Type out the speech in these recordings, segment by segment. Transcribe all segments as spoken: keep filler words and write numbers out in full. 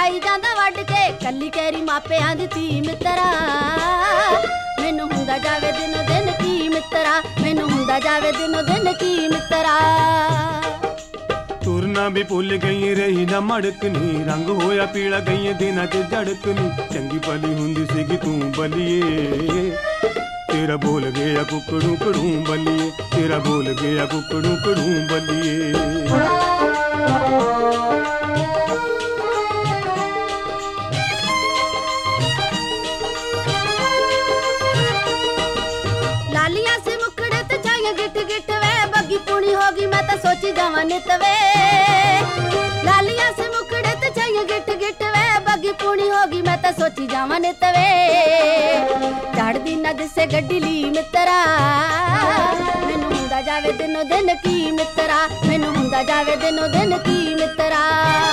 ਜਾਈ ਜਾਂਦਾ ਵੱਢ ਕੇ ਕੱਲੀ ਕੈਰੀ ਮਾਪਿਆਂ ਦੀ ਧੀ ਮਿੱਤਰਾ। ਮੈਨੂੰ ਹੁੰਦਾ ਜਾਵੇ ਦਿਨੋ ਦਿਨ ਕੀ ਮਿੱਤਰਾ, ਮੈਨੂੰ ਹੁੰਦਾ ਜਾਵੇ ਦਿਨੋ ਦਿਨ ਕੀ ਮਿੱਤਰਾ। ਤੁਰਨਾ ਵੀ ਭੁੱਲ ਗਈ ਰਹੀ ਨਾ ਮੜਕਨੀ, ਰੰਗ ਹੋਇਆ ਪੀਲਾ ਗਈ ਦਿਨਾਂ ਚ ਝੜਕਨੀ। ਚੰਗੀ ਭਲੀ ਹੁੰਦੀ ਸੀਗੀ ਤੂੰ ਬਲੀਏ, ਤੇਰਾ ਬੋਲ ਗਿਆ ਕੁਕੜੂ ਕੜੂ ਬਲੀਏ, ਤੇਰਾ ਬੋਲ ਗਿਆ ਕੁਕੜੂ ਕੜੂ ਬਲੀਏ। ਲਾਲੀਆਂ ਸੇ ਮੁਖੜੇ ਤੇ ਛਾਈਆਂ ਗਿੱਟ ਗਿੱਟ ਵੇ, ਬੱਗੀ ਪੂਣੀ ਹੋ ਗਈ ਮੈਂ ਤਾਂ ਸੋਚੀ ਜਾਵਾਂ ਨਿਤ ਵੇ। ਲਾਲੀਆਂ ਸੇ ਮੁਖੜੇ ਤੇ ਛਾਈਆਂ ਗਿੱਟ ਗਿੱਟ ਵੇ, ਬੱਗੀ ਪੂਣੀ ਹੋ ਗਈ ਮੈਂ ਤਾਂ ਸੋਚੀ ਜਾਵਾਂ ਨਿਤ ਵੇ। ਚੜਦੀ ਨਾ ਦਿਸੇ ਗੱਡੀ ਲੀ ਮਿੱਤਰਾ, ਮੈਨੂੰ ਹੁੰਦਾ ਜਾਵੇ ਦਿਨੋ ਦਿਨ ਕੀ ਮਿੱਤਰਾ, ਮੈਨੂੰ ਹੁੰਦਾ ਜਾਵੇ ਦਿਨੋ ਦਿਨ ਕੀ ਮਿੱਤਰਾ।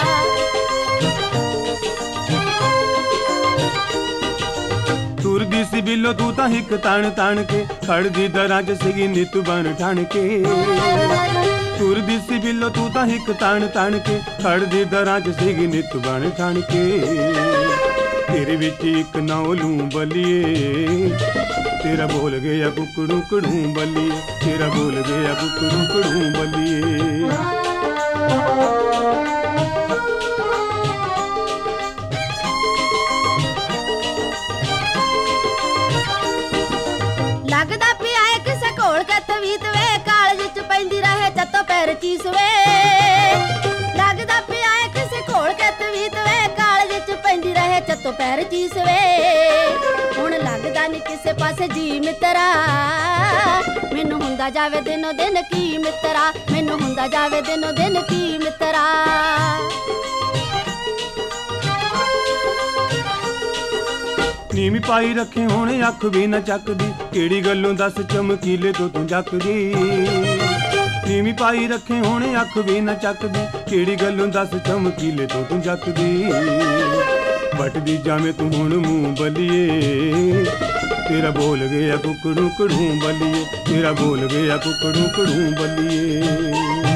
ਤੁਰਦੀ ਸੀ ਬਿੱਲੋ ਤੂੰ ਤਾਂ ਹਿੱਕ ਤਣ ਤਣ ਕੇ, ਖੜਦੀ ਦਰਾਂ ਚ ਸੀਗੀ ਨਿਤ ਬਣ ਠਣ ਕੇ। ਤੁਰਦੀ ਸੀ ਬਿੱਲੋ ਤੂੰ ਤਾਂ ਹਿੱਕ ਤਣ ਤਣ ਕੇ, ਖੜਦੀ ਦਰਾਂ ਚ ਸੀਗੀ ਨਿਤ ਬਣ ਠਣ ਕੇ। ਤੇਰੇ ਵਿੱਚ ਇੱਕ ਨੌਲੂ ਬਲੀਏ, ਤੇਰਾ ਬੋਲ ਗਿਆ ਕੁਕੜੂ ਕੜੂ ਬਲੀਏ, ਤੇਰਾ ਬੋਲ ਗਿਆ ਕੁਕੜੂ ਕੜੂ ਬਲੀਏ। ਲੱਗਦਾ ਪਿਆ ਏ ਕਿਸੇ ਕੋਲ ਕੇ ਤਵੀਤ ਵੇ, ਕਾਲਜ ਚ ਪੈਂਦੀ ਰਹੇ ਚੱਤੋ ਪੈਰ ਚੀਸ ਵੇ। ਲੱਗਦਾ ਪਿਆ ਏ ਕਿਸੇ ਕੋਲ ਕੇ ਤਵੀਤ ਵੇ, ਕਾਲਜ ਚ ਪੈਂਦੀ ਰਹੇ ਚੱਤੋ ਪੈਰ ਚੀਸ ਵੇ। ਹੁਣ ਲੱਗਦਾ ਨੀ ਕਿਸੇ ਪਾਸੇ ਜੀ ਮਿੱਤਰਾ, ਮੈਨੂੰ ਹੁੰਦਾ ਜਾਵੇ ਦਿਨੋ ਦਿਨ ਕੀ ਮਿੱਤਰਾ, ਮੈਨੂੰ ਹੁੰਦਾ ਜਾਵੇ ਦਿਨੋ ਦਿਨ ਕੀ ਮਿੱਤਰਾ। ਨੀਵੀਂ ਪਾਈ ਰੱਖੇ ਹੁਣ ਅੱਖ ਵੀ ਨਾ ਚੱਕਦੀ, ਕਿਹੜੀ ਗੱਲੋਂ ਦੱਸ ਚਮਕੀਲੇ ਤੋਂ ਤੂੰ ਜੱਕਦੀ। ਨੀਵੀਂ ਪਾਈ ਰੱਖੇ ਹੁਣ ਅੱਖ ਵੀ ਨਾ ਚੱਕਦੀ, ਕਿਹੜੀ ਗੱਲੋਂ ਦੱਸ ਚਮਕੀਲੇ ਤੋਂ ਤੂੰ ਜੱਕਦੀ। ਵੱਟਦੀ ਜਾਵੇਂ ਤੂੰ ਹੁਣ ਮੂੰਹ ਬਲੀਏ, ਤੇਰਾ ਬੋਲ ਗਿਆ ਕੁਕੜੂ ਕੜੂ ਬਲੀਏ, ਤੇਰਾ ਬੋਲ ਗਿਆ ਕੁਕੜੂ ਕੜੂ ਬਲੀਏ।